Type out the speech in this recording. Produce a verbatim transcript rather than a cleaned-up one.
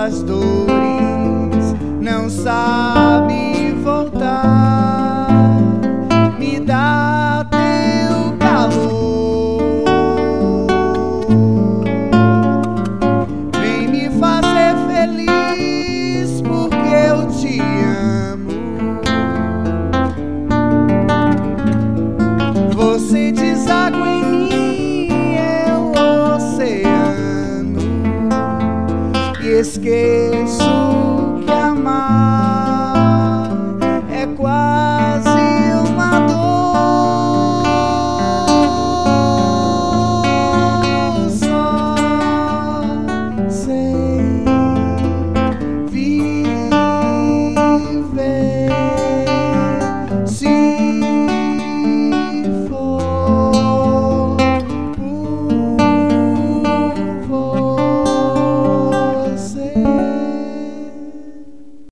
das dores, não sabe voltar. Me dá teu calor, vem me fazer feliz, porque eu te amo. Você deságua em mim, eu oceano, e esqueço que amar